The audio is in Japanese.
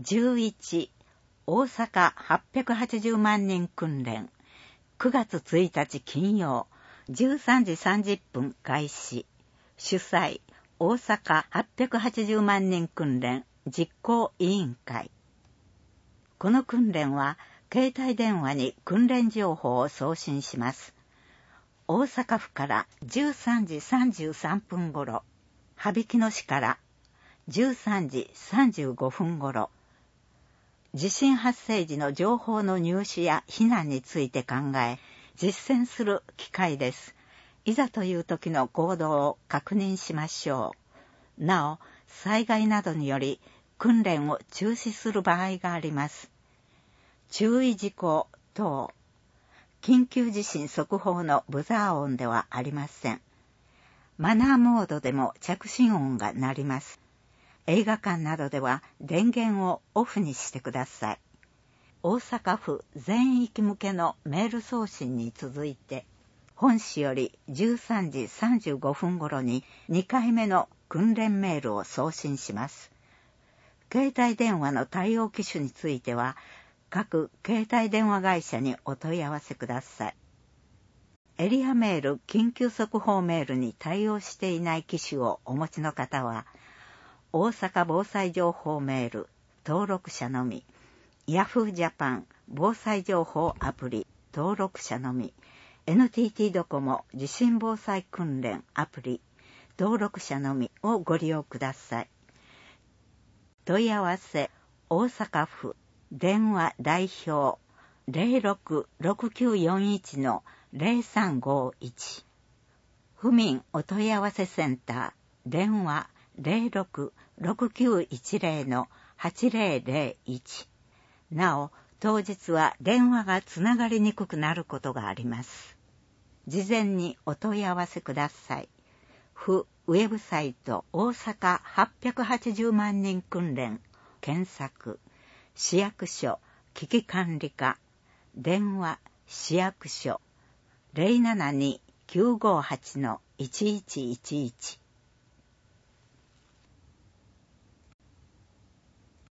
11大阪880万人訓練9月1日金曜13時30分開始主催大阪880万人訓練実行委員会。この訓練は携帯電話に訓練情報を送信します。大阪府から13時33分頃、羽曳野市から13時35分頃、地震発生時の情報の入手や避難について考え、実践する機会です。いざという時の行動を確認しましょう。なお、災害などにより訓練を中止する場合があります。注意事項等。緊急地震速報のブザー音ではありません。マナーモードでも着信音が鳴ります。映画館などでは電源をオフにしてください。大阪府全域向けのメール送信に続いて、本市より13時35分頃に2回目の訓練メールを送信します。携帯電話の対応機種については、各携帯電話会社にお問い合わせください。エリアメール緊急速報メールに対応していない機種をお持ちの方は、大阪防災情報メール登録者のみ、Yahoo Japan 防災情報アプリ登録者のみ、NTT ドコモ地震防災訓練アプリ登録者のみをご利用ください。問い合わせ大阪府電話代表 066941-0351 府民お問い合わせセンター電話 066910-8001 なお当日は電話がつながりにくくなることがあります。事前にお問い合わせください。府ウェブサイト大阪880万人訓練検索市役所危機管理課電話市役所 072-958-1111